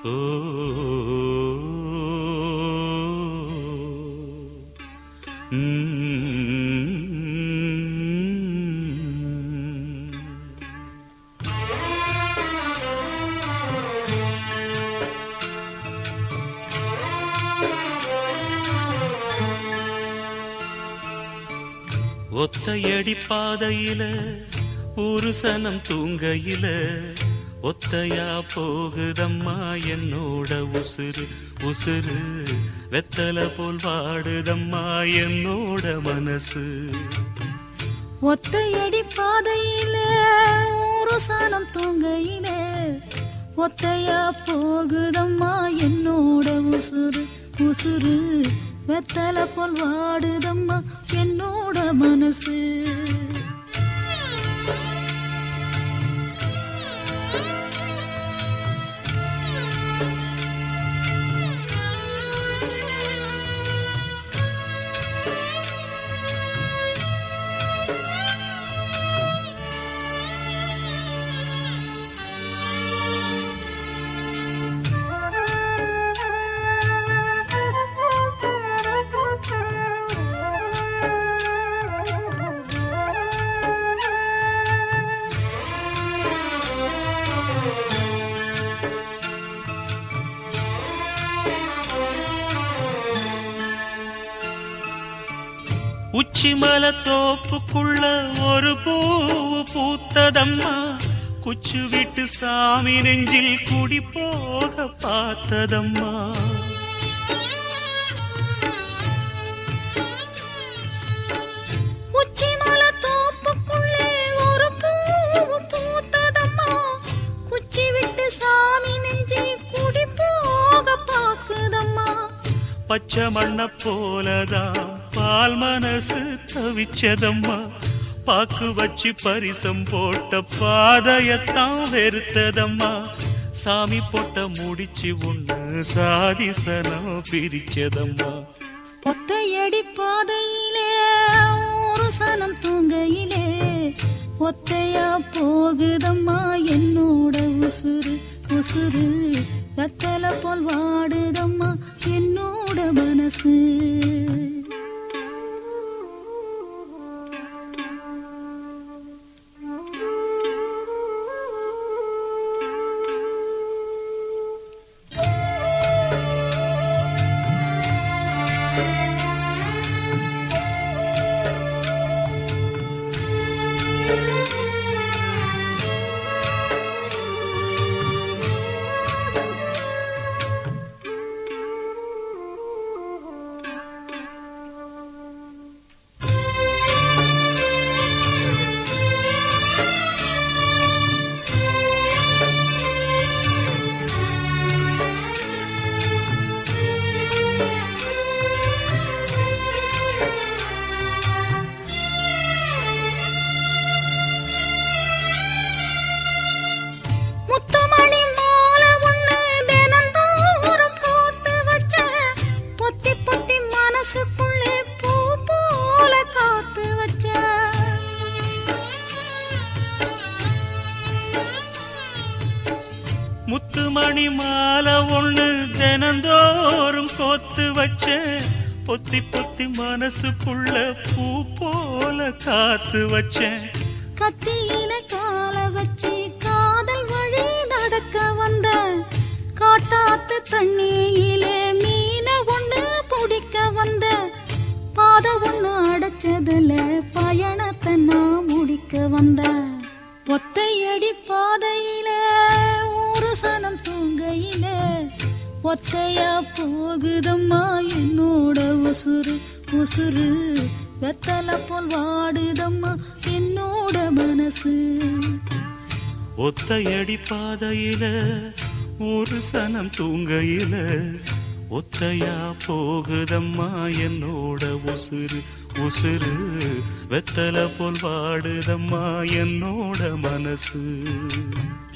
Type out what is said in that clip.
ஓ ஒத்தையடி பாதையில ஒரு சனம் தூங்கையில ஒத்தையா போகுதம்மா என்னோட உசுறு உசுறு வெத்தல போல் வாடுதம்மா என்னோட மனசு ஒத்தையடி பாதையில ஒரு சனம் தூங்கையில ஒத்தையா போகுதம்மா என்னோட உசுறு உசுறு வெத்தல போல் வாடுதம்மா என்னோட மனசு உச்சிமல தோப்புக்குள்ள ஒரு பூவு பூத்ததம்மா குச்சு விட்டு சாமி நெஞ்சில் குடி போக பார்த்ததம்மா உச்சிமல தோப்புக்குள்ளே ஒரு பூவு பூத்ததம்மா குச்சி விட்டு சாமி நெஞ்சில் குடி போக பாக்குதம்மா பச்சை மண்ண போலதான் பால் மனசு தவிச்சதம்மா பாக்கு வச்சு பரிசம் போட்ட பாதையத்தான் வெறுத்ததம்மா சாமி போட்ட முடிச்சு ஒண்ணு சாதிசனம் பிரிச்சதம்மா ஒத்தையடி பாதையிலே ஒரு சனம் தூங்கையிலே ஒத்தையா போகுதம்மா என்னோட உசுறு உசுறு வெத்தல போல் வாடுதம்மா என்னோட மனசு முத்துமணி மாலை ஒண்ணு தினந்தோறும் கோத்து வச்சேன் பொத்தி பொத்தி மனசுக்குள்ள பூ போல காத்து வச்சேன் கத்தியில கால வச்சு காதல் வழி நடக்க வந்த காட்டாத்து தண்ணியிலே மீன ஒண்ணு பிடிக்க வந்த பாத ஒண்ணு அடைச்சதுல பயணத்தை நான் முடிக்க வந்த ஒத்தையடி பாதையில ஒரு சனம் தூங்கையில ஒத்தையா போகுதம்மா என்னோட உசுறு உசுறு வெத்தல போல் வாடுதம்மா என்னோட மனசு ஒத்தையடி பாதையில ஒரு சனம் தூங்கையில ஒத்தையா போகுதம்மா என்னோட உசுறு உசுறு வெத்தல போல் வாடுதம்மா என்னோட மனசு